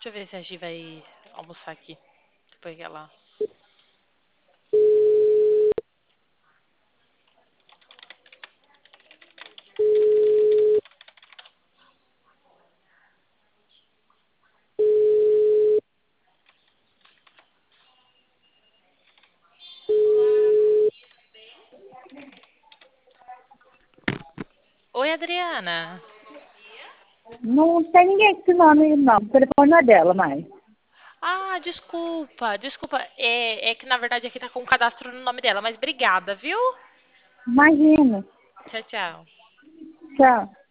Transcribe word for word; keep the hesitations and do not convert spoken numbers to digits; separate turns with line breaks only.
Deixa eu ver se a Gi vai almoçar aqui. Depois que ela. Oi, Adriana.
Não tem ninguém com esse nome, não. O telefone não é dela, mais.
Ah, desculpa, desculpa. É, é que na verdade aqui tá com um cadastro no nome dela, mas obrigada, viu?
Imagina.
Tchau, tchau.
Tchau.